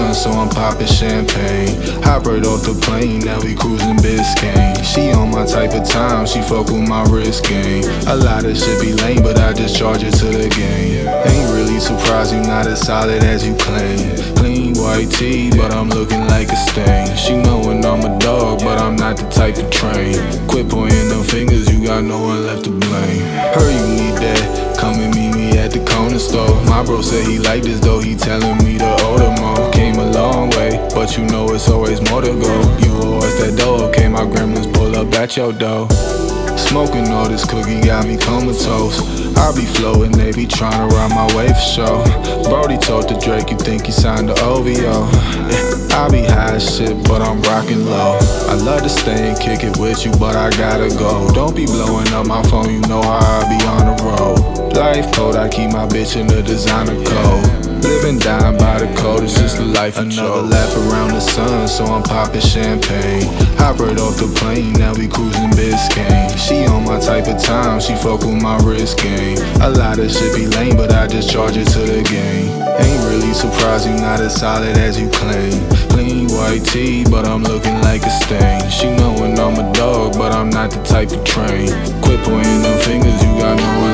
sun, so I'm popping champagne. Hop right off the plane, now we cruising Biscayne. She on my type of time, she fuck with my wrist game. A lot of shit be lame, but I just charge it to the game. Ain't really surprised you not as solid as you claim. Clean white tee, but I'm looking like a stain. She knowin' I'm a dog, but I'm not the type to train. Quit pointing them fingers, you got no one left to blame. Heard you need that, come and meet me at the corner store. My bro said he like this though, he telling me to order more. Came a long way, but you know it's always more to go. You owe us that dough, okay, my gremlins pull up at your door. Smoking all this cookie got me comatose. I be floating, they be tryna ride my way for sure. Brody told the Drake, you think he signed the OVO. I be high as shit, but I'm rockin' low. I love to stay and kick it with you, but I gotta go. Don't be blowing up my phone, you know how I be on the road. Life code, I keep my bitch in the designer code. Living down by the code, it's just the life of Another lap around the sun, so I'm popping champagne. Hop right off the plane, now we cruising Biscayne. She on my type of time, she fuck with my wrist game. A lot of shit be lame, but I just charge it to the game. Ain't really surprised you not as solid as you claim. Clean white tee, but I'm looking like a stain. She knowin' I'm a dog, but I'm not the type to train. Quit pointing them fingers, you got no